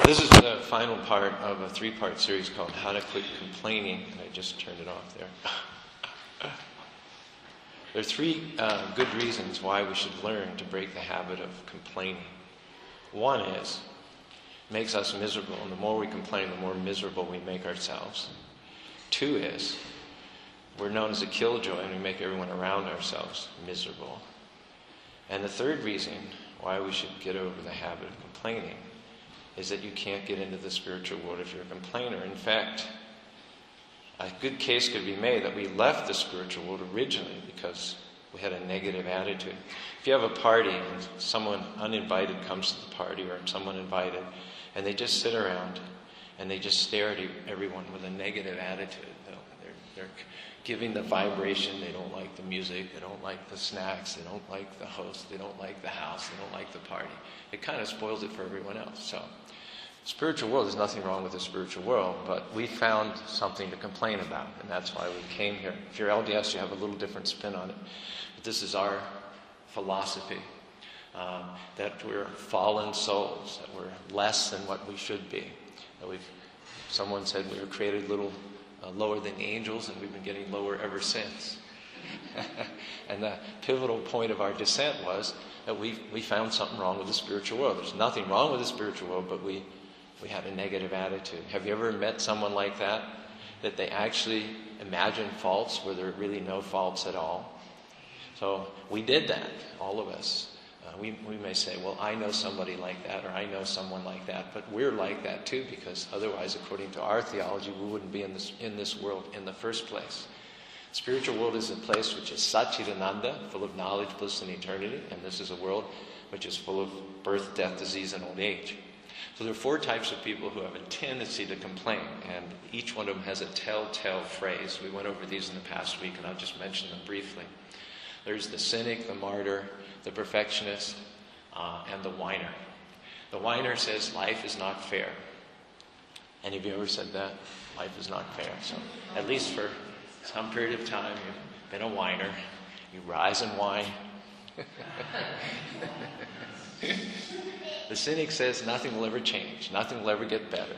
This is the final part of a 3-part series called How to Quit Complaining, and I just turned it off there. There are 3 good reasons why we should learn to break the habit of complaining. One is, it makes us miserable, and the more we complain, the more miserable we make ourselves. 2 is, we're known as a killjoy, and we make everyone around ourselves miserable. And the 3rd reason why we should get over the habit of complaining is that you can't get into the spiritual world if you're a complainer. In fact, a good case could be made that we left the spiritual world originally because we had a negative attitude. If you have a party and someone uninvited comes to the party, or someone invited, and they just sit around and they just stare at everyone with a negative attitude, they're giving the vibration, they don't like the music, they don't like the snacks, they don't like the host, they don't like the house, they don't like the party. It kind of spoils it for everyone else. So, spiritual world, there's nothing wrong with the spiritual world, but we found something to complain about, and that's why we came here. If you're LDS, you have a little different spin on it. But this is our philosophy, that we're fallen souls, that we're less than what we should be. That someone said we were created a little lower than angels, and we've been getting lower ever since. And the pivotal point of our descent was that we found something wrong with the spiritual world. There's nothing wrong with the spiritual world, but we had a negative attitude. Have you ever met someone like that? That they actually imagine faults where there are really no faults at all? So we did that, all of us. We may say, well, I know somebody like that, or I know someone like that, but we're like that too, because otherwise, according to our theology, we wouldn't be in this world in the first place. The spiritual world is a place which is Satchidananda, full of knowledge, bliss, and eternity, and this is a world which is full of birth, death, disease, and old age. So there are 4 types of people who have a tendency to complain, and each one of them has a telltale phrase. We went over these in the past week, and I'll just mention them briefly. There's the cynic, the martyr, the perfectionist, and the whiner. The whiner says life is not fair. Any of you ever said that? Life is not fair. So at least for some period of time, you've been a whiner. You rise and whine. The cynic says nothing will ever change. Nothing will ever get better.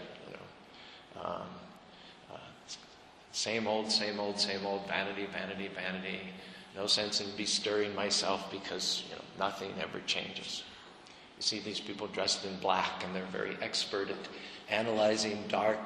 Same old, vanity, vanity, vanity. No sense in bestirring myself because nothing ever changes. You see these people dressed in black, and they're very expert at analyzing dark,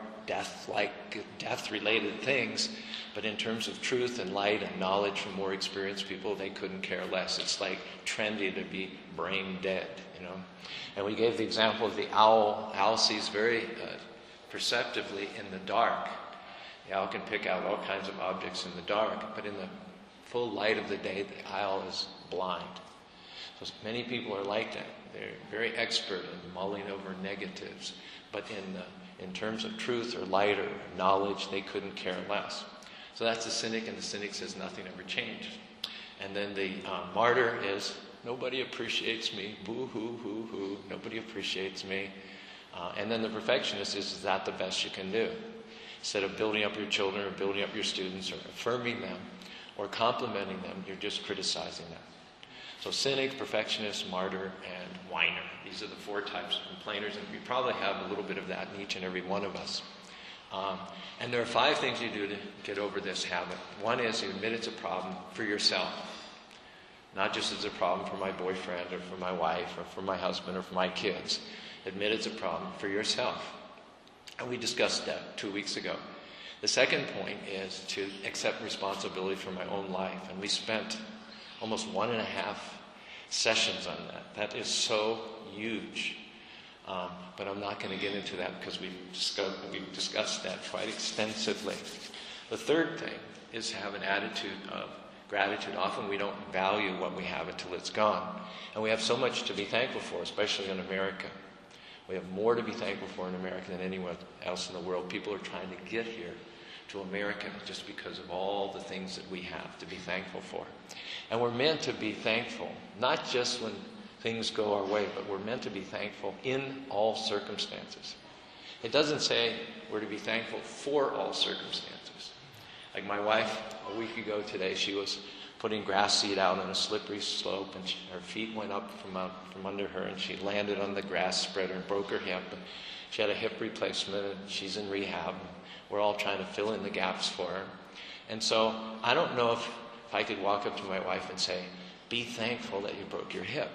death-related things. But in terms of truth and light and knowledge from more experienced people, they couldn't care less. It's like trendy to be brain dead, And we gave the example of the owl. Owl sees very perceptively in the dark. The owl can pick out all kinds of objects in the dark, but in the full light of the day, the owl is blind. So many people are like that. They're very expert in mulling over negatives, but in terms of truth or light or knowledge, they couldn't care less. So that's the cynic, and the cynic says nothing ever changed. And then the martyr is, nobody appreciates me, boo hoo hoo hoo, nobody appreciates me. And then the perfectionist is that the best you can do? Instead of building up your children or building up your students or affirming them or complimenting them, you're just criticizing them. So cynic, perfectionist, martyr, and whiner. These are the 4 types of complainers, and we probably have a little bit of that in each and every one of us. And there are 5 things you do to get over this habit. One is you admit it's a problem for yourself. Not just as a problem for my boyfriend or for my wife or for my husband or for my kids. Admit it's a problem for yourself. And we discussed that 2 weeks ago. The second point is to accept responsibility for my own life. And we spent almost 1.5 sessions on that. That is so huge. But I'm not going to get into that because we've discussed that quite extensively. The third thing is to have an attitude of gratitude. Often we don't value what we have until it's gone. And we have so much to be thankful for, especially in America. We have more to be thankful for in America than anywhere else in the world. People are trying to get here to America just because of all the things that we have to be thankful for. And we're meant to be thankful, not just when things go our way, but we're meant to be thankful in all circumstances. It doesn't say we're to be thankful for all circumstances. Like my wife, a week ago today, she was putting grass seed out on a slippery slope, and her feet went up from under her, and she landed on the grass spreader and broke her hip. And she had a hip replacement, and she's in rehab. We're all trying to fill in the gaps for her. And so I don't know if I could walk up to my wife and say, be thankful that you broke your hip.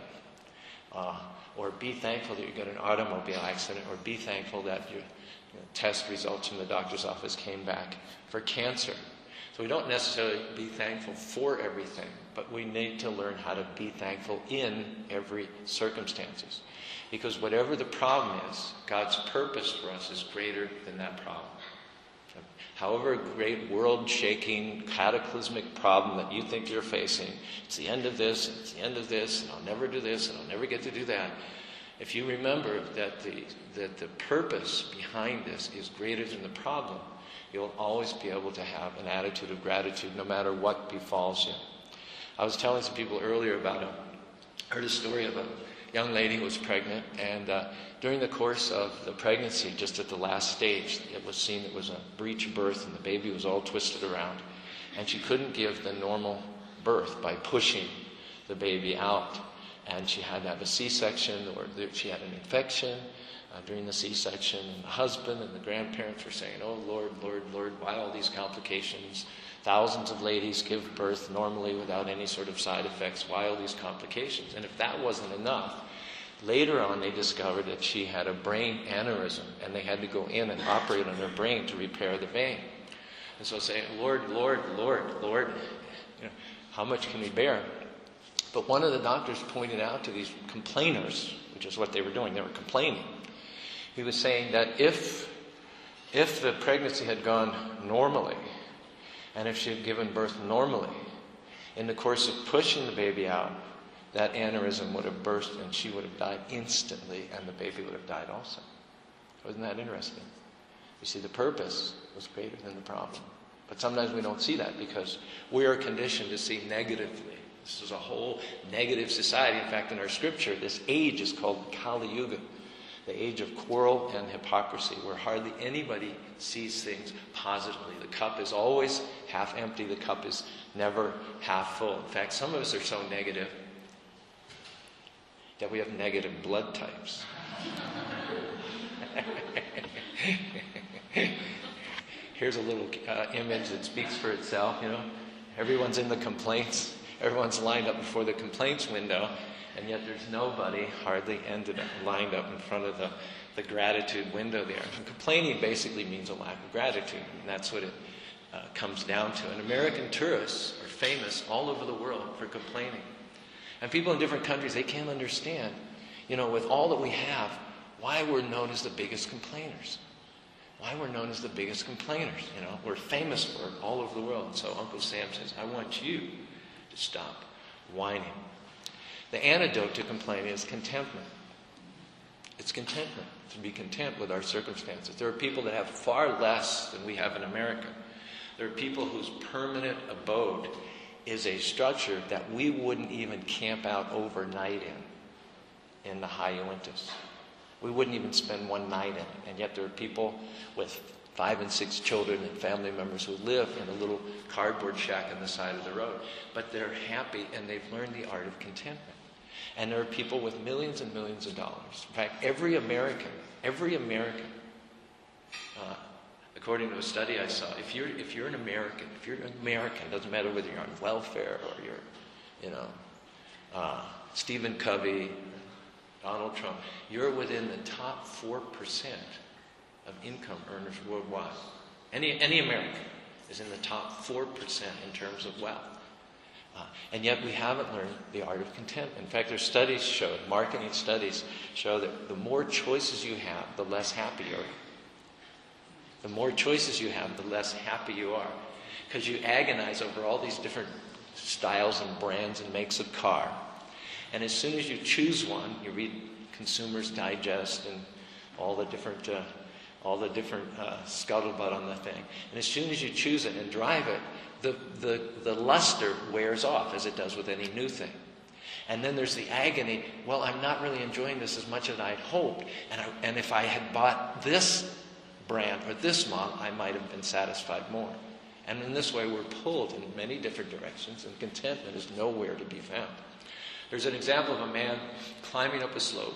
Or be thankful that you got an automobile accident. Or be thankful that your test results from the doctor's office came back for cancer. So we don't necessarily be thankful for everything, but we need to learn how to be thankful in every circumstances. Because whatever the problem is, God's purpose for us is greater than that problem. However great world-shaking, cataclysmic problem that you think you're facing, it's the end of this, and it's the end of this, and I'll never do this, and I'll never get to do that. If you remember that the purpose behind this is greater than the problem, you'll always be able to have an attitude of gratitude no matter what befalls you. I was telling some people earlier about heard a story of a young lady who was pregnant, and during the course of the pregnancy, just at the last stage, it was seen it was a breech birth, and the baby was all twisted around, and she couldn't give the normal birth by pushing the baby out, and she had to have a C-section, or she had an infection during the C-section, and the husband and the grandparents were saying, oh, Lord, Lord, Lord, why all these complications? Thousands of ladies give birth normally without any sort of side effects. Why all these complications? And if that wasn't enough, later on they discovered that she had a brain aneurysm, and they had to go in and operate on her brain to repair the vein. And so saying, Lord, Lord, Lord, Lord, how much can we bear? But one of the doctors pointed out to these complainers, which is what they were doing, they were complaining. He was saying that if the pregnancy had gone normally, and if she had given birth normally, in the course of pushing the baby out, that aneurysm would have burst and she would have died instantly, and the baby would have died also. Wasn't that interesting? You see, the purpose was greater than the problem. But sometimes we don't see that because we are conditioned to see negatively. This is a whole negative society. In fact, in our scripture, this age is called Kali Yuga, the age of quarrel and hypocrisy, where hardly anybody sees things positively. The cup is always half empty. The cup is never half full. In fact, some of us are so negative that we have negative blood types. Here's a little image that speaks for itself, Everyone's in the complaints. Everyone's lined up before the complaints window. And yet there's nobody hardly lined up in front of the gratitude window there. And complaining basically means a lack of gratitude. And that's what it comes down to. And American tourists are famous all over the world for complaining. And people in different countries, they can't understand, with all that we have, why we're known as the biggest complainers. Why we're known as the biggest complainers. We're famous for it all over the world. So Uncle Sam says, I want you to stop whining. The antidote to complaining is contentment. It's contentment, to be content with our circumstances. There are people that have far less than we have in America. There are people whose permanent abode is a structure that we wouldn't even camp out overnight in the high Uintas. We wouldn't even spend one night in it. And yet there are people with 5 and 6 children and family members who live in a little cardboard shack on the side of the road. But they're happy, and they've learned the art of contentment. And there are people with millions and millions of dollars. In fact, every American, according to a study I saw, if you're an American, doesn't matter whether you're on welfare or you're, Stephen Covey, Donald Trump, you're within the top 4% of income earners worldwide. Any American is in the top 4% in terms of wealth. And yet we haven't learned the art of contentment. In fact, marketing studies show that the more choices you have, the less happy you are. The more choices you have, the less happy you are. Because you agonize over all these different styles and brands and makes of car. And as soon as you choose one, you read Consumer's Digest and all the different scuttlebutt on the thing. And as soon as you choose it and drive it, the luster wears off, as it does with any new thing. And then there's the agony, well, I'm not really enjoying this as much as I'd hoped. And if I had bought this brand or this model, I might have been satisfied more. And in this way, we're pulled in many different directions, and contentment is nowhere to be found. There's an example of a man climbing up a slope,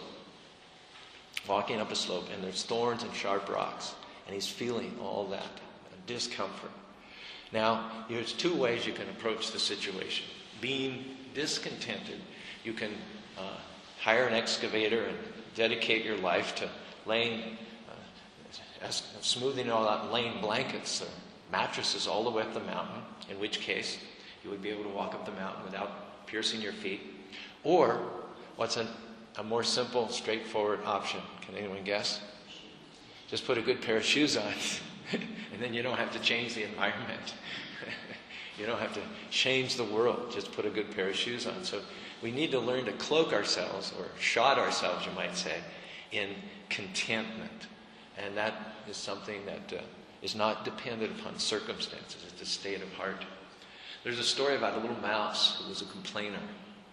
walking up a slope, and there's thorns and sharp rocks, and he's feeling all that discomfort. Now, there's two ways you can approach the situation. Being discontented, you can hire an excavator and dedicate your life to laying, smoothing it all out and laying blankets or mattresses all the way up the mountain, in which case you would be able to walk up the mountain without piercing your feet. Or, what's a more simple, straightforward option? Can anyone guess? Just put a good pair of shoes on, and then you don't have to change the environment. You don't have to change the world. Just put a good pair of shoes on. So we need to learn to cloak ourselves, or shod ourselves, you might say, in contentment. And that is something that is not dependent upon circumstances. It's a state of heart. There's a story about a little mouse who was a complainer.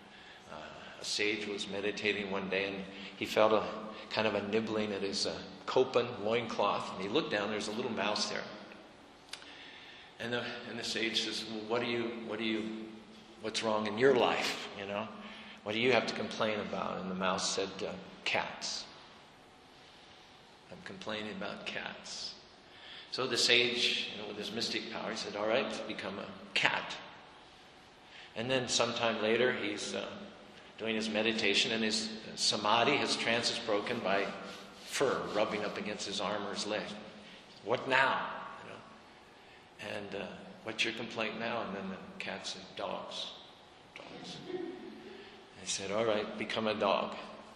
A sage was meditating one day, and he felt a kind of a nibbling at his kopan loincloth, and he looked down. There's a little mouse there, and the sage says, "Well, what's wrong in your life? You know, what do you have to complain about?" And the mouse said, "Cats. I'm complaining about cats." So the sage, with his mystic power, he said, "All right, become a cat." And then sometime later, he's doing his meditation, and his samadhi, his trance, is broken by fur rubbing up against his arm or his leg. What now? And what's your complaint now? And then the cat said, "Dogs. And he said, "All right, become a dog."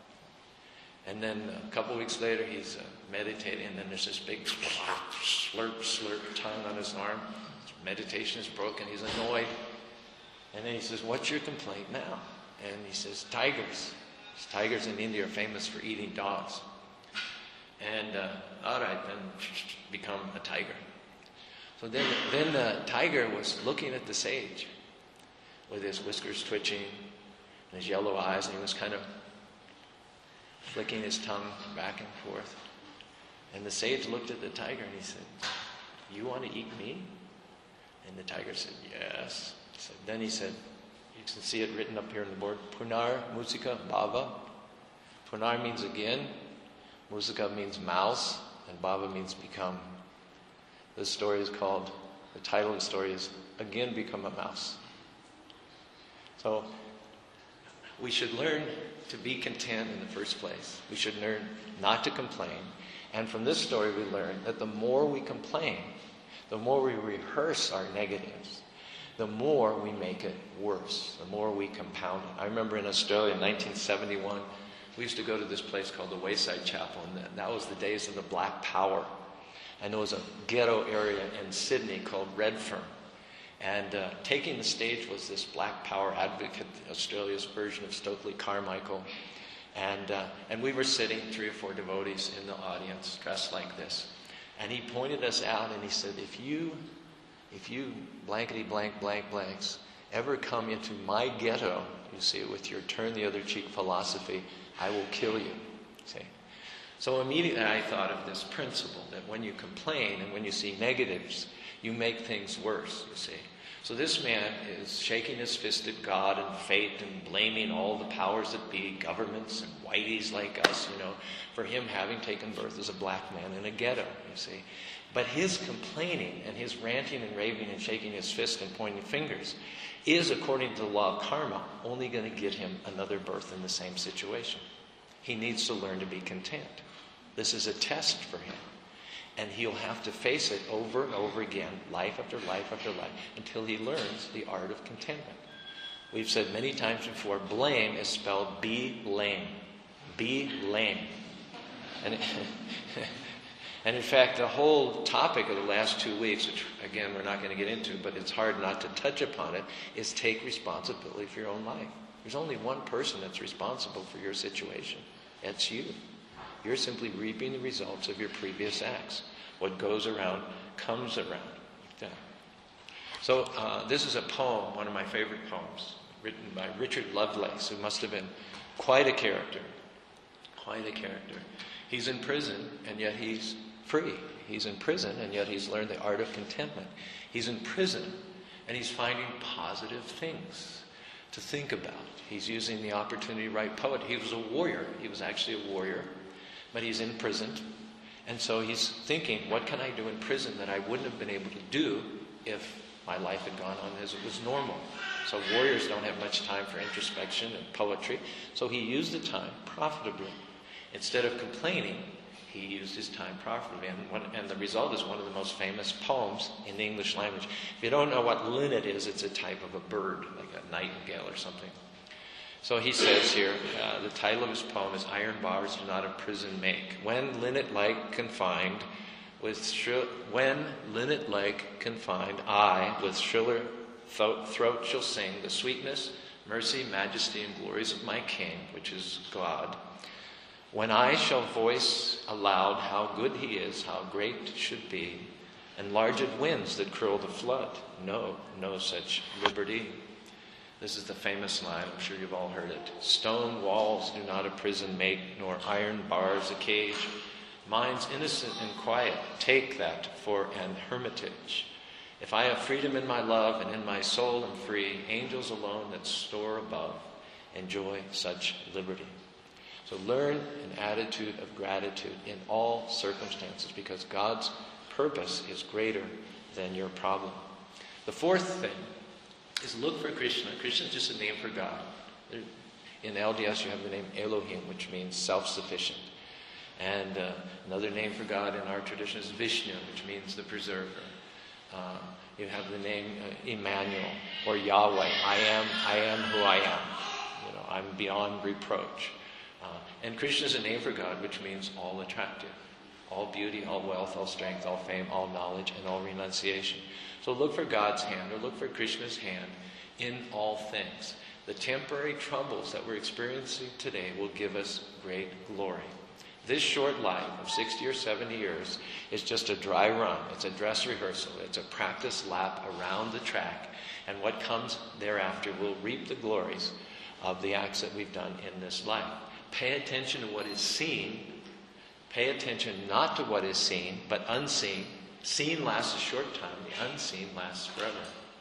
And then a couple weeks later, he's meditating, and then there's this big slurp tongue on his arm. His meditation is broken. He's annoyed. And then he says, "What's your complaint now?" And he says, "Tigers. Tigers in India are famous for eating dogs." And all right, then become a tiger. So then the tiger was looking at the sage with his whiskers twitching and his yellow eyes, and he was kind of flicking his tongue back and forth. And the sage looked at the tiger and he said, "You want to eat me?" And the tiger said, "Yes." Then he said, you can see it written up here on the board, Punar Musika Bhava. Punar means again, Musika means mouse, and Bhava means become. The title of the story is Again Become a Mouse. So we should learn to be content in the first place. We should learn not to complain. And from this story we learn that the more we complain, the more we rehearse our negatives, the more we make it worse, the more we compound it. I remember in Australia in 1971, we used to go to this place called the Wayside Chapel, and that was the days of the Black Power. And there was a ghetto area in Sydney called Redfern. And taking the stage was this Black Power advocate, Australia's version of Stokely Carmichael. And we were sitting, 3 or 4 devotees in the audience, dressed like this. And he pointed us out and he said, if you blankety blank blanks ever come into my ghetto, you see, with your turn the other cheek philosophy, I will kill you. See? So immediately I thought of this principle that when you complain and when you see negatives, you make things worse, you see. So this man is shaking his fist at God and fate and blaming all the powers that be, governments and whiteys like us, for him having taken birth as a black man in a ghetto, you see. But his complaining and his ranting and raving and shaking his fist and pointing fingers is, according to the law of karma, only going to get him another birth in the same situation. He needs to learn to be content. This is a test for him. And he'll have to face it over and over again, life after life after life, until he learns the art of contentment. We've said many times before, blame is spelled be lame. Be lame. And in fact, the whole topic of the last 2 weeks, which again we're not going to get into, but it's hard not to touch upon it, is take responsibility for your own life. There's only one person that's responsible for your situation. That's you. You're simply reaping the results of your previous acts. What goes around comes around. Like that. So this is a poem, one of my favorite poems, written by Richard Lovelace, who must have been quite a character. Quite a character. He's in prison, and yet he's free. He's in prison, and yet he's learned the art of contentment. He's in prison, and he's finding positive things to think about. He's using the opportunity to write poetry. He was a warrior. He was actually a warrior, but he's in prison. And so he's thinking, what can I do in prison that I wouldn't have been able to do if my life had gone on as it was normal? So warriors don't have much time for introspection and poetry. So he used the time profitably. Instead of complaining, he used his time profitably. And the result is one of the most famous poems in the English language. If you don't know what linnet is, it's a type of a bird, like a nightingale or something. So he says here, the title of his poem is Iron Bars Do Not a Prison Make. When linnet-like confined, I with shriller throat shall sing the sweetness, mercy, majesty, and glories of my King, which is God. When I shall voice aloud how good he is, how great should be, enlarged winds that curl the flood, no such liberty. This is the famous line, I'm sure you've all heard it. Stone walls do not a prison make, nor iron bars a cage. Minds innocent and quiet, take that for an hermitage. If I have freedom in my love and in my soul am free, angels alone that soar above enjoy such liberty. So learn an attitude of gratitude in all circumstances, because God's purpose is greater than your problem. The fourth thing is look for Krishna. Krishna is just a name for God. In LDS you have the name Elohim, which means self-sufficient. And another name for God in our tradition is Vishnu, which means the preserver. You have the name Emmanuel or Yahweh. I am who I am. I'm beyond reproach. And Krishna is a name for God, which means all attractive. All beauty, all wealth, all strength, all fame, all knowledge, and all renunciation. So look for God's hand, or look for Krishna's hand in all things. The temporary troubles that we're experiencing today will give us great glory. This short life of 60 or 70 years is just a dry run. It's a dress rehearsal. It's a practice lap around the track. And what comes thereafter will reap the glories of the acts that we've done in this life. Pay attention to what is seen. Pay attention not to what is seen, but unseen. Seen lasts a short time. The unseen lasts forever.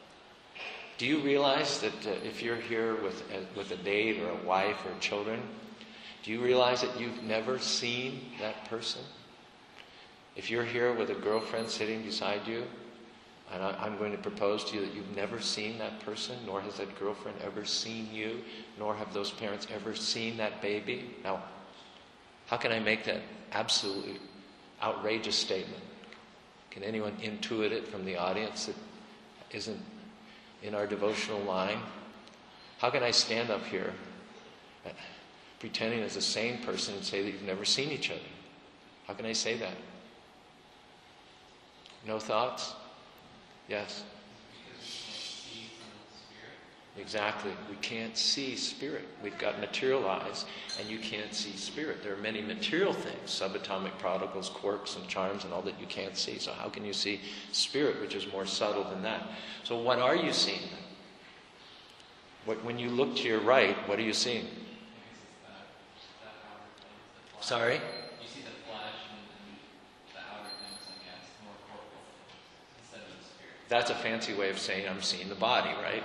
Do you realize that if you're here with a date or a wife or children, do you realize that you've never seen that person? If you're here with a girlfriend sitting beside you, and I'm going to propose to you that you've never seen that person, nor has that girlfriend ever seen you, nor have those parents ever seen that baby. Now, how can I make that absolutely outrageous statement? Can anyone intuit it from the audience that isn't in our devotional line? How can I stand up here pretending as a sane person and say that you've never seen each other? How can I say that? No thoughts? Yes? Exactly. We can't see spirit. We've got material eyes, and you can't see spirit. There are many material things, subatomic particles, quarks, and charms, and all that you can't see. So how can you see spirit, which is more subtle than that? So what are you seeing? When you look to your right, what are you seeing? Sorry? You see the flesh and the outer things, I guess, more corporal instead of the spirit. That's a fancy way of saying I'm seeing the body, right?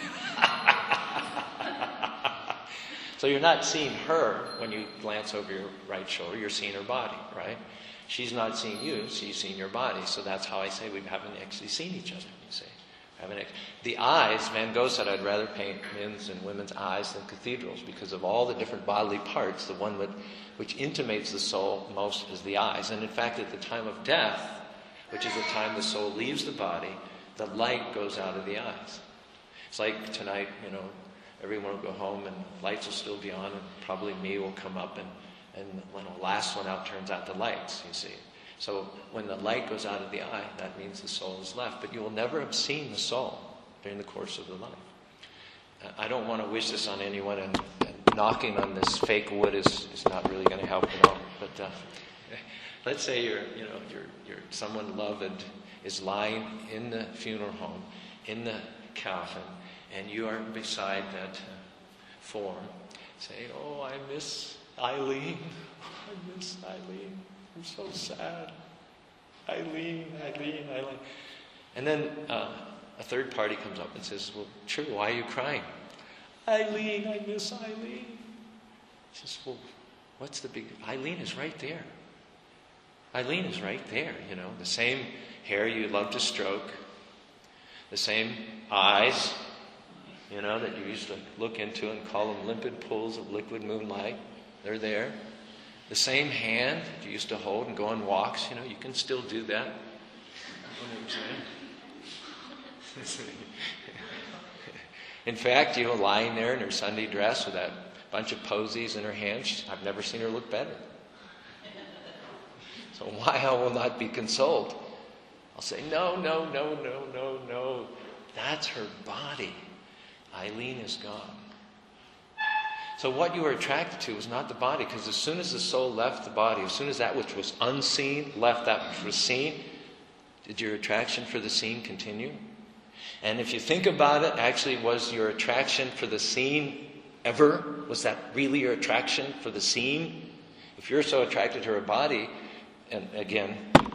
So you're not seeing her when you glance over your right shoulder. You're seeing her body, right? She's not seeing you, she's seeing your body. So that's how I say we haven't actually seen each other, you see. The eyes, Van Gogh said, I'd rather paint men's and women's eyes than cathedrals, because of all the different bodily parts, the one which intimates the soul most is the eyes. And in fact, at the time of death, which is the time the soul leaves the body, the light goes out of the eyes. It's like tonight, everyone will go home and lights will still be on, and probably me will come up, and when the last one out turns out the lights, you see. So when the light goes out of the eye, that means the soul is left. But you will never have seen the soul during the course of the life. I don't want to wish this on anyone, and knocking on this fake wood is not really going to help at all. But let's say you're someone loved is lying in the funeral home, in the coffin, and you are beside that form, saying, "Oh, I miss Eileen. I miss Eileen. I'm so sad." Eileen. And then a third party comes up and says, well, true, why are you crying? Eileen, I miss Eileen. She says, well, what's the big... Eileen is right there. Eileen is right there, the same hair you love to stroke, the same eyes, that you used to look into and call them limpid pools of liquid moonlight. They're there. The same hand that you used to hold and go on walks, you can still do that. You know what I'm saying? In fact, lying there in her Sunday dress with that bunch of posies in her hand, I've never seen her look better. So why I will not be consoled? I'll say, no. That's her body. Eileen is gone. So what you were attracted to was not the body, because as soon as the soul left the body, as soon as that which was unseen left that which was seen, did your attraction for the seen continue? And if you think about it, actually, was your attraction for the seen ever? Was that really your attraction for the seen? If you're so attracted to her body, and again,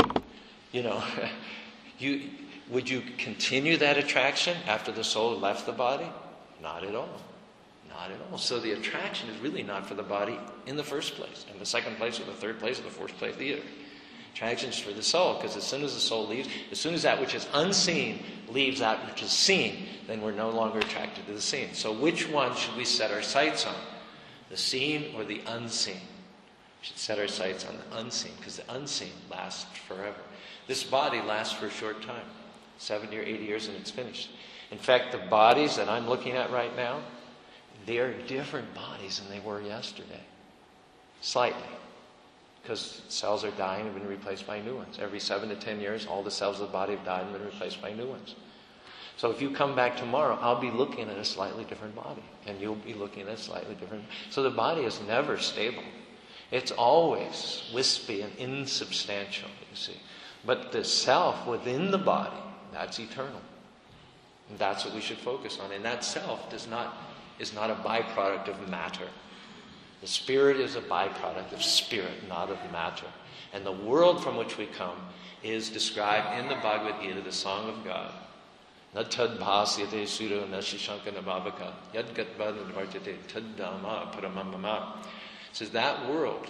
would you continue that attraction after the soul left the body? Not at all. Not at all. So the attraction is really not for the body in the first place, in the second place, or the third place, or the fourth place either. Attraction is for the soul, because as soon as the soul leaves, as soon as that which is unseen leaves that which is seen, then we're no longer attracted to the seen. So which one should we set our sights on? The seen or the unseen? We should set our sights on the unseen, because the unseen lasts forever. This body lasts for a short time, 70 or 80 years, and it's finished. In fact, the bodies that I'm looking at right now, they are different bodies than they were yesterday. Slightly. Because cells are dying and been replaced by new ones. Every 7 to 10 years, all the cells of the body have died and been replaced by new ones. So if you come back tomorrow, I'll be looking at a slightly different body. And you'll be looking at a slightly different... So the body is never stable. It's always wispy and insubstantial, you see. But the self within the body, that's eternal. And that's what we should focus on. And that self is not a byproduct of matter. The spirit is a byproduct of spirit, not of matter. And the world from which we come is described in the Bhagavad Gita, the Song of God. Natad bhasyate sura nashishankana bhavaka yadgatbad vartate taddama paramamama. It says that world,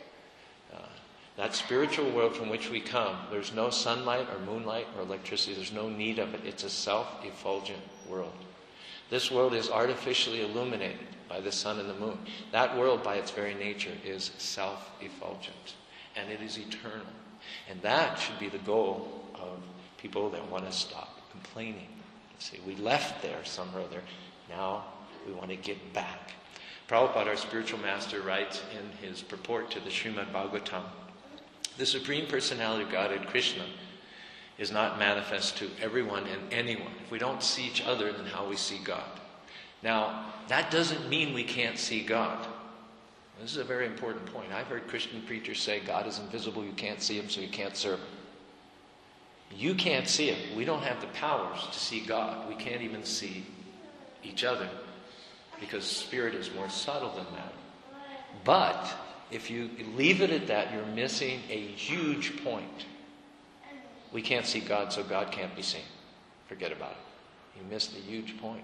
that spiritual world from which we come, there's no sunlight or moonlight or electricity. There's no need of it. It's a self-effulgent world. This world is artificially illuminated by the sun and the moon. That world, by its very nature, is self-effulgent. And it is eternal. And that should be the goal of people that want to stop complaining. See, we left there somewhere or other. Now we want to get back. Prabhupada, our spiritual master, writes in his purport to the Srimad Bhagavatam, the Supreme Personality of Godhead, Krishna, is not manifest to everyone and anyone. If we don't see each other, then how we see God? Now, that doesn't mean we can't see God. This is a very important point. I've heard Christian preachers say God is invisible, you can't see him, so you can't serve him. You can't see him. We don't have the powers to see God. We can't even see each other, because spirit is more subtle than matter. But if you leave it at that, you're missing a huge point. We can't see God, so God can't be seen. Forget about it. You missed a huge point.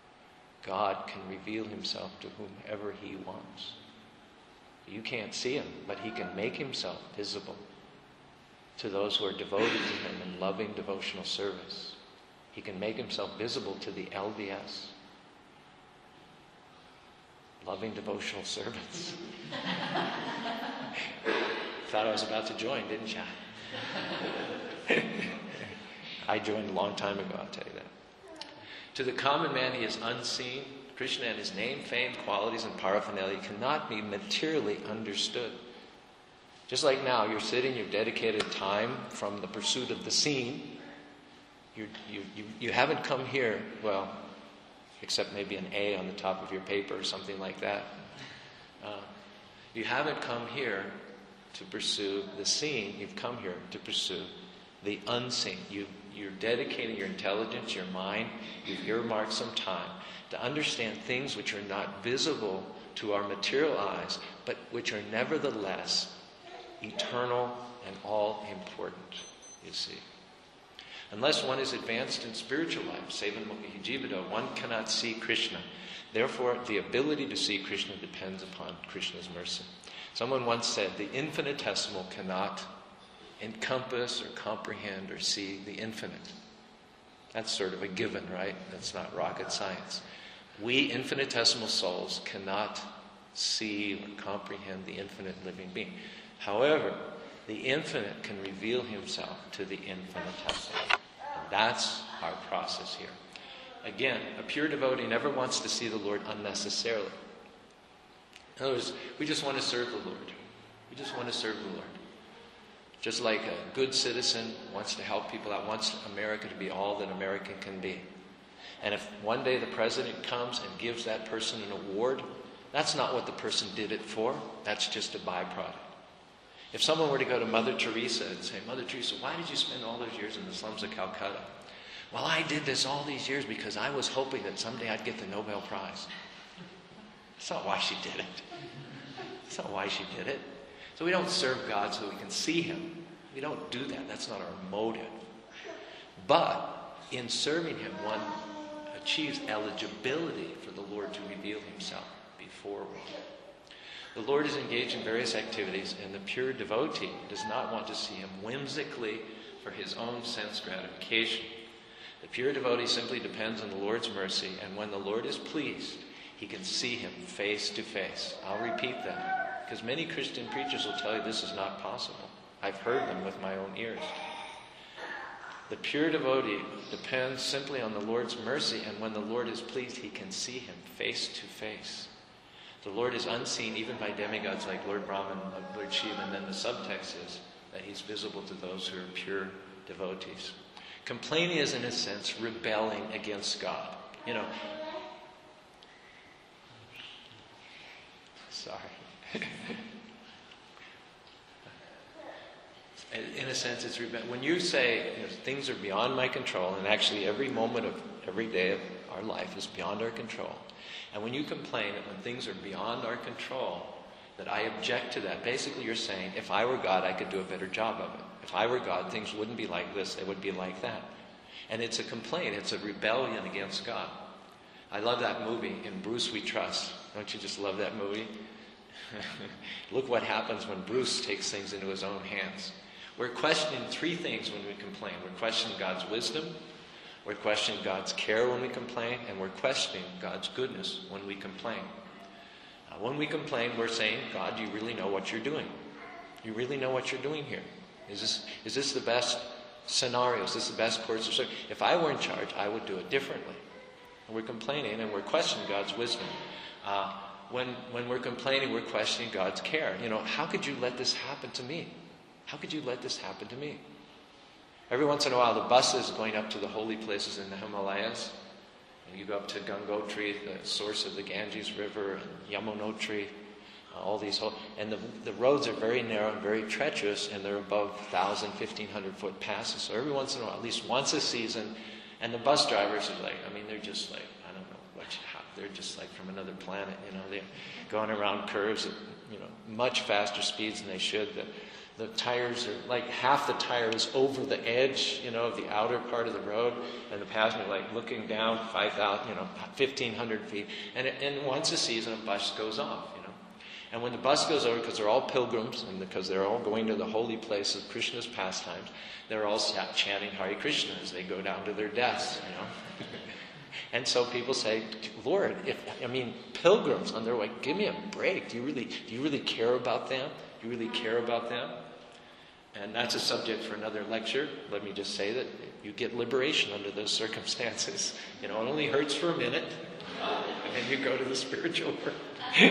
God can reveal himself to whomever he wants. You can't see him, but he can make himself visible to those who are devoted to him in loving devotional service. He can make himself visible to the LDS. Loving devotional service. Thought I was about to join, didn't you? I joined a long time ago, I'll tell you that. To the common man, he is unseen. Krishna and his name, fame, qualities, and paraphernalia cannot be materially understood. Just like now, you're sitting, you've dedicated time from the pursuit of the seen. You haven't come here, well, except maybe an A on the top of your paper or something like that. You haven't come here to pursue the seen. You've come here to pursue the unseen. You're dedicating your intelligence, your mind, you've earmarked some time to understand things which are not visible to our material eyes, but which are nevertheless eternal and all important. you see. Unless one is advanced in spiritual life, Sevanmukhi Jivado, one cannot see Krishna. Therefore, the ability to see Krishna depends upon Krishna's mercy. Someone once said, the infinitesimal cannot encompass or comprehend or see the infinite. That's sort of a given, right? That's not rocket science. We infinitesimal souls cannot see or comprehend the infinite living being. However, the infinite can reveal himself to the infinitesimal. And that's our process here. Again, a pure devotee never wants to see the Lord unnecessarily. In other words, we just want to serve the Lord. We just want to serve the Lord. Just like a good citizen wants to help people out, wants America to be all that America can be. And if one day the president comes and gives that person an award, that's not what the person did it for. That's just a byproduct. If someone were to go to Mother Teresa and say, Mother Teresa, why did you spend all those years in the slums of Calcutta? Well, I did this all these years because I was hoping that someday I'd get the Nobel Prize. That's not why she did it. That's not why she did it. So we don't serve God so we can see Him. We don't do that. That's not our motive. But in serving Him, one achieves eligibility for the Lord to reveal Himself before one. The Lord is engaged in various activities, and the pure devotee does not want to see Him whimsically for his own sense gratification. The pure devotee simply depends on the Lord's mercy, and when the Lord is pleased, he can see Him face to face. I'll repeat that, because many Christian preachers will tell you this is not possible. I've heard them with my own ears. The pure devotee depends simply on the Lord's mercy, and when the Lord is pleased, he can see Him face to face. The Lord is unseen even by demigods like Lord Brahman, Lord Shiva, and then the subtext is that He's visible to those who are pure devotees. Complaining is, in a sense, rebelling against God. You know, sorry. In a sense, it's rebellion. When you say, things are beyond my control, and actually every moment of every day of our life is beyond our control, and when you complain that when things are beyond our control, that I object to that, basically you're saying, if I were God, I could do a better job of it. If I were God, things wouldn't be like this, they would be like that. And it's a complaint, it's a rebellion against God. I love that movie, In Bruce We Trust. Don't you just love that movie? Look what happens when Bruce takes things into his own hands. We're questioning three things when we complain. We're questioning God's wisdom, we're questioning God's care when we complain, and we're questioning God's goodness when we complain. When we complain, we're saying, God, do you really know what you're doing? You really know what you're doing here? Is this the best scenario? Is this the best course of action? If I were in charge, I would do it differently. And we're complaining and we're questioning God's wisdom. When we're complaining, we're questioning God's care. How could you let this happen to me? How could you let this happen to me? Every once in a while, the buses going up to the holy places in the Himalayas, you go up to Gangotri, the source of the Ganges River, and Yamunotri, all these and the roads are very narrow and very treacherous, and they're above 1,000, 1,500 foot passes. So every once in a while, at least once a season, and the bus drivers are they're just I don't know, they're just like from another planet, they're going around curves at, much faster speeds than they should. The tires are like half the tire is over the edge, of the outer part of the road, and the passenger looking down 5,000, 1,500 feet. And once a season, a bus goes off, And when the bus goes over, because they're all pilgrims, and because they're all going to the holy place of Krishna's pastimes, they're all chanting Hare Krishna as they go down to their deaths, And so people say, Lord, pilgrims on their way, give me a break. Do you really care about them? Do you really care about them? And that's a subject for another lecture. Let me just say that you get liberation under those circumstances. It only hurts for a minute, and then you go to the spiritual world.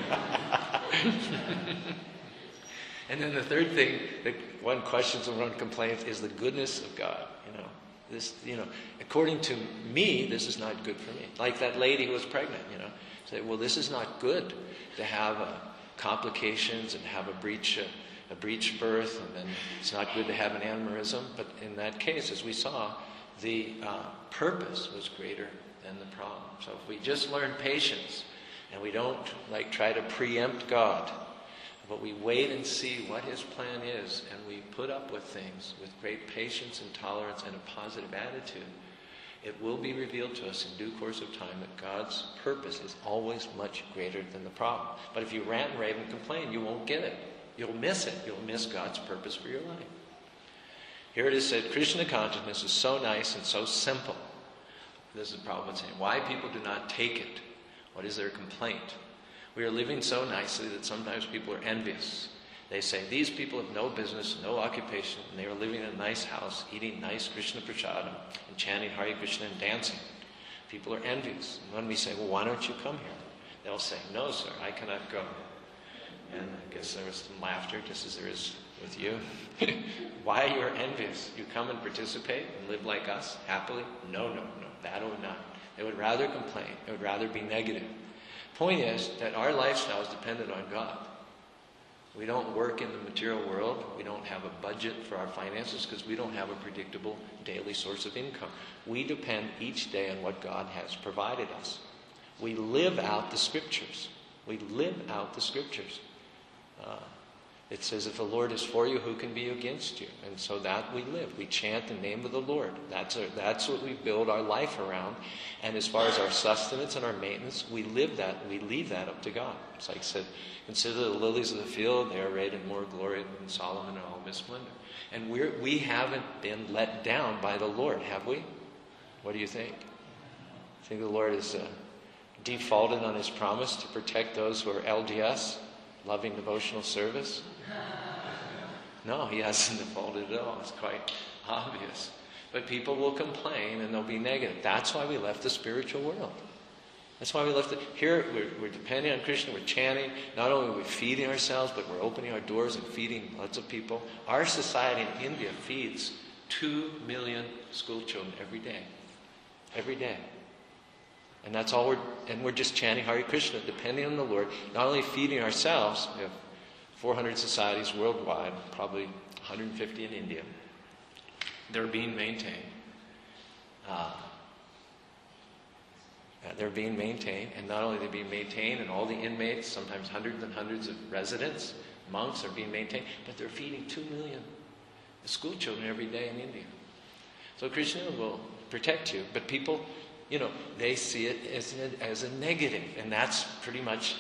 And then the third thing that one questions when one complains is the goodness of God. According to me, this is not good for me. Like that lady who was pregnant, say, well, this is not good to have complications and have a breech birth, and then it's not good to have an aneurysm. But in that case, as we saw, the purpose was greater than the problem. So if we just learn patience and we don't try to preempt God, but we wait and see what His plan is, and we put up with things with great patience and tolerance and a positive attitude, it will be revealed to us in due course of time that God's purpose is always much greater than the problem. But if you rant and rave and complain, you won't get it. You'll miss it. You'll miss God's purpose for your life. Here it is said, Krishna consciousness is so nice and so simple. This is the problem with saying, why people do not take it. What is their complaint? We are living so nicely that sometimes people are envious. They say, these people have no business, no occupation, and they are living in a nice house, eating nice Krishna prasadam, and chanting Hare Krishna and dancing. People are envious. And when we say, well, why don't you come here? They'll say, no, sir, I cannot go. And I guess there was some laughter, just as there is with you. Why you are envious? You come and participate and live like us, happily? No, that would not. They would rather complain. They would rather be negative. Point is that our lifestyle is dependent on God. We don't work in the material world. We don't have a budget for our finances because we don't have a predictable daily source of income. We depend each day on what God has provided us. We live out the Scriptures. We live out the Scriptures. It says, if the Lord is for you, who can be against you? And so that we live. We chant the name of the Lord. That's what we build our life around. And as far as our sustenance and our maintenance, we live that. We leave that up to God. It's like I said, consider the lilies of the field. They are arrayed in more glory than Solomon in all of his splendor. And we haven't been let down by the Lord, have we? What do you think? Think the Lord has defaulted on His promise to protect those who are LDS, loving devotional service? No, He hasn't defaulted at all. It's quite obvious. But people will complain and they'll be negative. That's why we left the spiritual world. That's why we left it. Here, we're depending on Krishna. We're chanting. Not only are we feeding ourselves, but we're opening our doors and feeding lots of people. Our society in India feeds 2 million school children every day. Every day. And that's all we're just chanting Hare Krishna, depending on the Lord, not only feeding ourselves. We have 400 societies worldwide, probably 150 in India. They're being maintained. They're being maintained, and not only are they being maintained, and all the inmates, sometimes hundreds and hundreds of residents, monks are being maintained, but they're feeding 2 million school children every day in India. So Krishna will protect you, but people, they see it as a negative, and that's pretty much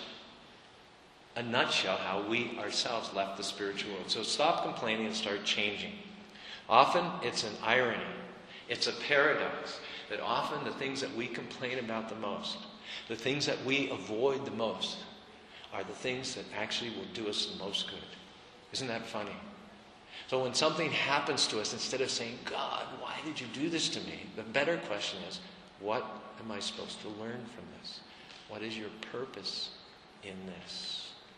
a nutshell how we ourselves left the spiritual world. So stop complaining and start changing. Often it's an irony. It's a paradox that often the things that we complain about the most, the things that we avoid the most, are the things that actually will do us the most good. Isn't that funny? So when something happens to us, instead of saying, God, why did you do this to me? The better question is, what am I supposed to learn from this? What is your purpose in this?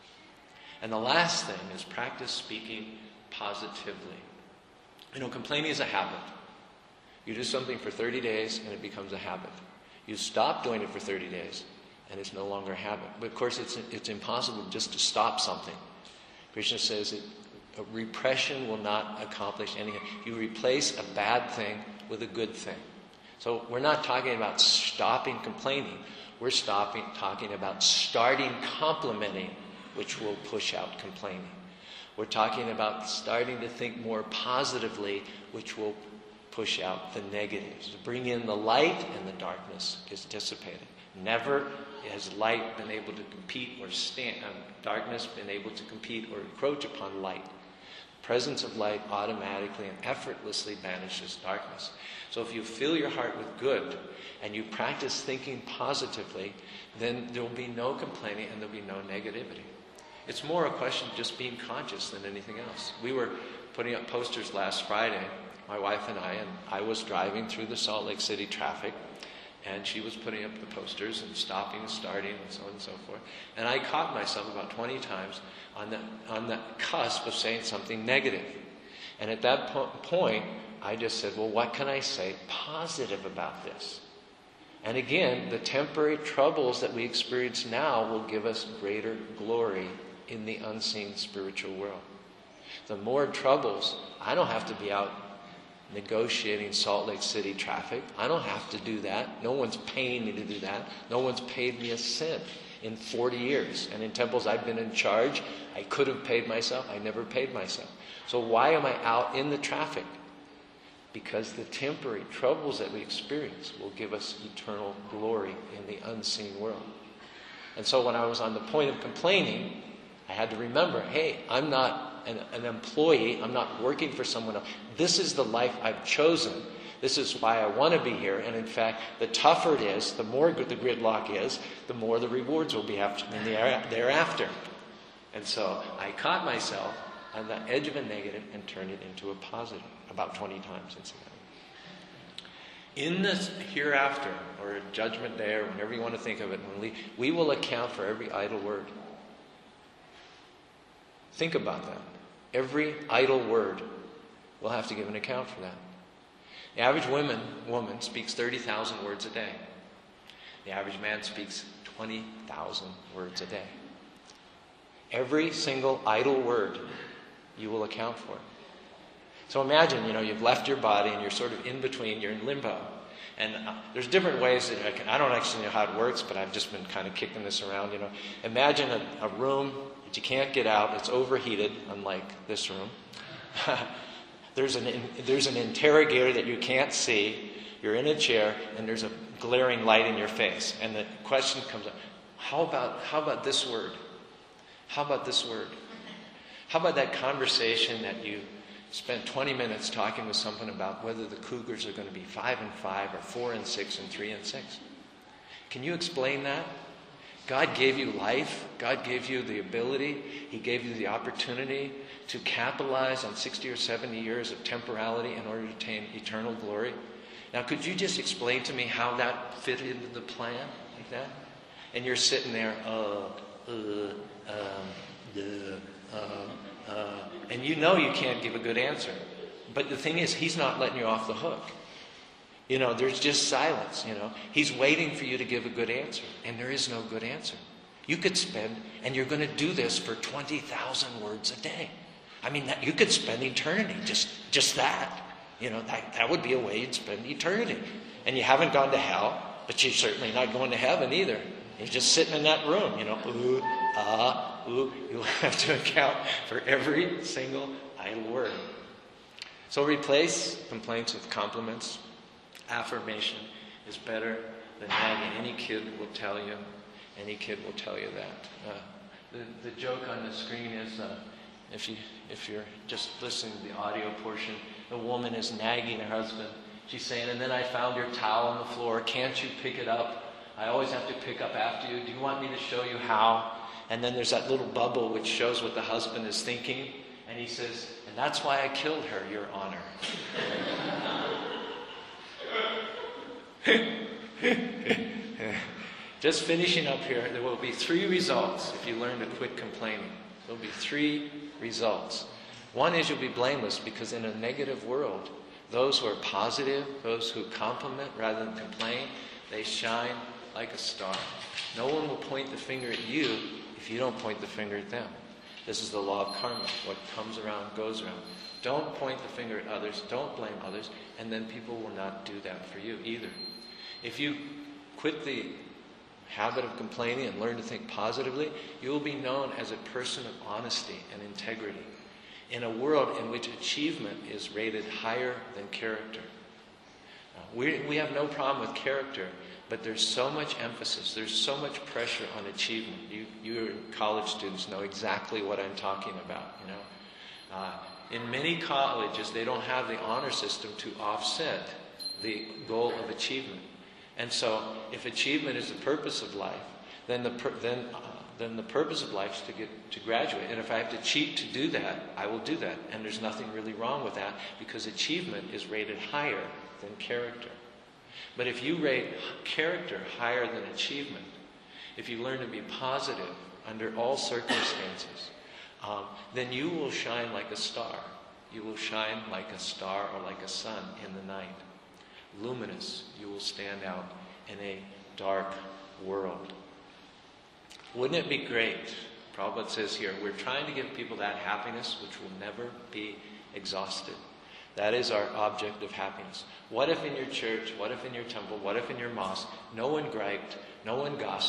And the last thing is practice speaking positively. Complaining is a habit. You do something for 30 days and it becomes a habit. You stop doing it for 30 days and it's no longer a habit. But of course it's impossible just to stop something. Krishna says that repression will not accomplish anything. You replace a bad thing with a good thing. So we're not talking about stopping complaining. We're talking about starting complimenting, which will push out complaining. We're talking about starting to think more positively, which will push out the negatives. To bring in the light, and the darkness is dissipated. Never has light been able to compete or darkness been able to compete or encroach upon light. The presence of light automatically and effortlessly banishes darkness. So if you fill your heart with good and you practice thinking positively, then there will be no complaining and there will be no negativity. It's more a question of just being conscious than anything else. We were putting up posters last Friday, my wife and I was driving through the Salt Lake City traffic, and she was putting up the posters and stopping and starting and so on and so forth. And I caught myself about 20 times on the cusp of saying something negative. And at that point, I just said, well, what can I say positive about this? And again, the temporary troubles that we experience now will give us greater glory in the unseen spiritual world. The more troubles, I don't have to be out negotiating Salt Lake City traffic. I don't have to do that. No one's paying me to do that. No one's paid me a cent. in 40 years. And in temples I've been in charge, I could have paid myself. I never paid myself. So why am I out in the traffic? Because the temporary troubles that we experience will give us eternal glory in the unseen world. And so when I was on the point of complaining, I had to remember, hey, I'm not an employee. I'm not working for someone else. This is the life I've chosen. This is why I want to be here. And in fact, the tougher it is, the more the gridlock is, the more the rewards will be thereafter. And so I caught myself on the edge of a negative and turned it into a positive about 20 times incidentally. In this hereafter, or judgment day, or whenever you want to think of it, we will account for every idle word. Think about that. Every idle word, we'll have to give an account for that. The average woman speaks 30,000 words a day. The average man speaks 20,000 words a day. Every single idle word you will account for. So imagine, you've left your body and you're sort of in between, you're in limbo. And there's different ways that I don't actually know how it works, but I've just been kind of kicking this around, Imagine a room that you can't get out, it's overheated, unlike this room. There's an interrogator that you can't see, you're in a chair, and there's a glaring light in your face. And the question comes up, how about this word? How about this word? How about that conversation that you spent 20 minutes talking with someone about whether the Cougars are going to be 5-5 or 4-6 and 3-6? Can you explain that? God gave you life. God gave you the ability. He gave you the opportunity to capitalize on 60 or 70 years of temporality in order to attain eternal glory. Now, could you just explain to me how that fit into the plan like that? And you're sitting there, and you can't give a good answer. But the thing is, he's not letting you off the hook. There's just silence, He's waiting for you to give a good answer. And there is no good answer. You could spend, and you're going to do this for 20,000 words a day. I mean, you could spend eternity, just that. That would be a way you'd spend eternity. And you haven't gone to hell, but you're certainly not going to heaven either. You're just sitting in that room, You'll have to account for every single idle word. So replace complaints with compliments. Affirmation is better than nagging. Any kid will tell you that. The joke on the screen is, if you're just listening to the audio portion, the woman is nagging her husband. She's saying, and then I found your towel on the floor. Can't you pick it up? I always have to pick up after you. Do you want me to show you how? And then there's that little bubble which shows what the husband is thinking. And he says, and that's why I killed her, Your Honor. Just finishing up here, there will be 3 results if you learn to quit complaining. There will be 3 results. One is you'll be blameless, because in a negative world, those who are positive, those who compliment rather than complain, they shine like a star. No one will point the finger at you if you don't point the finger at them. This is the law of karma. What comes around goes around. Don't point the finger at others. Don't blame others. And then people will not do that for you either. If you quit the habit of complaining and learn to think positively, you will be known as a person of honesty and integrity in a world in which achievement is rated higher than character. We have no problem with character, but there's so much emphasis, there's so much pressure on achievement. You college students know exactly what I'm talking about. In many colleges, they don't have the honor system to offset the goal of achievement. And so, if achievement is the purpose of life, then the purpose of life is to graduate. And if I have to cheat to do that, I will do that. And there's nothing really wrong with that, because achievement is rated higher than character. But if you rate character higher than achievement, if you learn to be positive under all circumstances, then you will shine like a star. You will shine like a star or like a sun in the night. Luminous, you will stand out in a dark world. Wouldn't it be great? Prabhupada says here, we're trying to give people that happiness which will never be exhausted. That is our object of happiness. What if in your church, what if in your temple, what if in your mosque, no one griped, no one gossiped,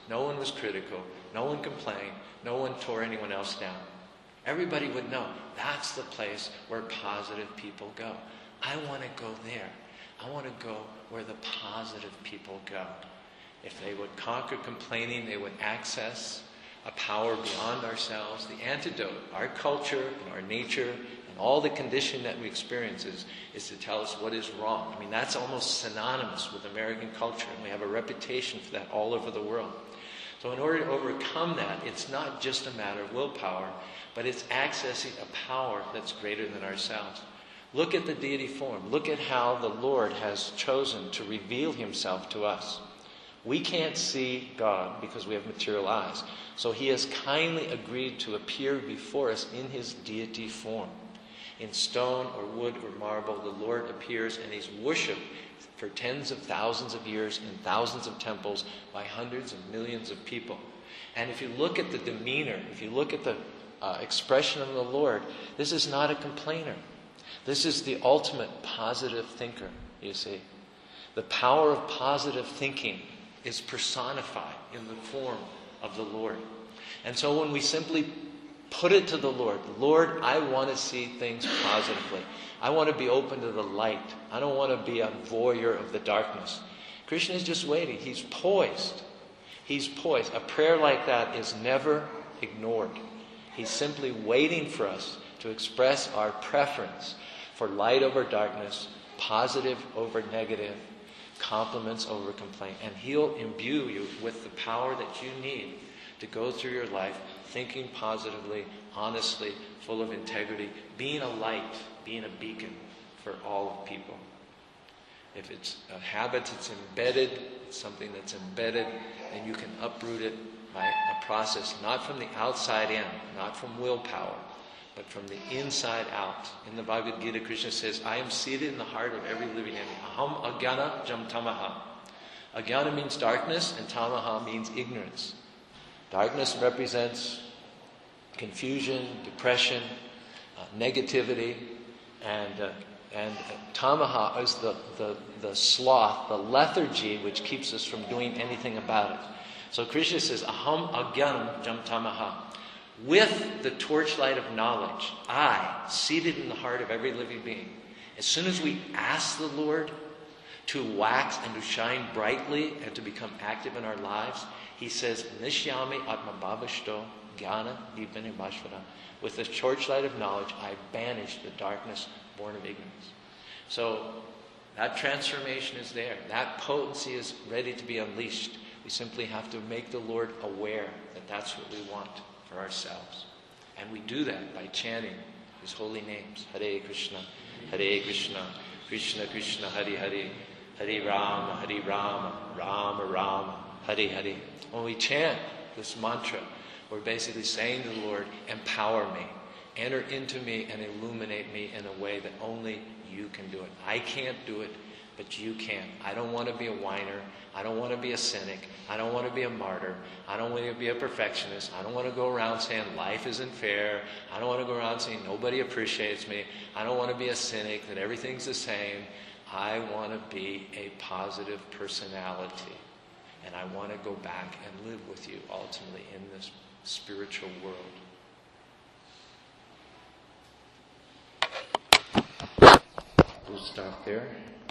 No one was critical. No one complained. No one tore anyone else down. Everybody would know that's the place where positive people go. I want to go there. I want to go where the positive people go. If they would conquer complaining, they would access a power beyond ourselves. The antidote, our culture and our nature and all the condition that we experience is to tell us what is wrong. I mean, that's almost synonymous with American culture, and we have a reputation for that all over the world. So in order to overcome that, it's not just a matter of willpower, but it's accessing a power that's greater than ourselves. Look at the deity form. Look at how the Lord has chosen to reveal himself to us. We can't see God because we have material eyes. So he has kindly agreed to appear before us in his deity form. In stone or wood or marble, the Lord appears and he's worshipped for tens of thousands of years in thousands of temples by hundreds of millions of people. And if you look at the demeanor, if you look at the expression of the Lord, this is not a complainer. This is the ultimate positive thinker, you see. The power of positive thinking is personified in the form of the Lord. And so when we simply put it to the Lord, Lord, I want to see things positively. I want to be open to the light. I don't want to be a voyeur of the darkness. Krishna is just waiting. He's poised. He's poised. A prayer like that is never ignored. He's simply waiting for us to express our preference for light over darkness, positive over negative, compliments over complaint. And he'll imbue you with the power that you need to go through your life thinking positively, honestly, full of integrity, being a light, being a beacon for all of people. If it's a habit, it's embedded, it's something that's embedded, and you can uproot it by a process, not from the outside in, not from willpower, but from the inside out. In the Bhagavad Gita, Krishna says, I am seated in the heart of every living entity. Aham agyana jam tamaha. Agyana means darkness, and tamaha means ignorance. Darkness represents confusion, depression, negativity, and tamaha is the sloth, the lethargy, which keeps us from doing anything about it. So Krishna says, Aham agyanam jam tamaha. With the torchlight of knowledge, I, seated in the heart of every living being, as soon as we ask the Lord to wax and to shine brightly and to become active in our lives, he says, Nishyami atmabhavashto jnana dipane bhashvara. With the torchlight of knowledge, I banish the darkness born of ignorance. So that transformation is there. That potency is ready to be unleashed. We simply have to make the Lord aware that that's what we want for ourselves. And we do that by chanting his holy names. Hare Krishna, Krishna Krishna, Hare Hare, Hare Rama, Rama Rama, Hare Hare. When we chant this mantra, we're basically saying to the Lord, empower me, enter into me and illuminate me in a way that only you can do it. I can't do it, but you can. I don't want to be a whiner. I don't want to be a cynic. I don't want to be a martyr. I don't want to be a perfectionist. I don't want to go around saying life isn't fair. I don't want to go around saying nobody appreciates me. I don't want to be a cynic, that everything's the same. I want to be a positive personality. And I want to go back and live with you ultimately in this spiritual world. We'll stop there.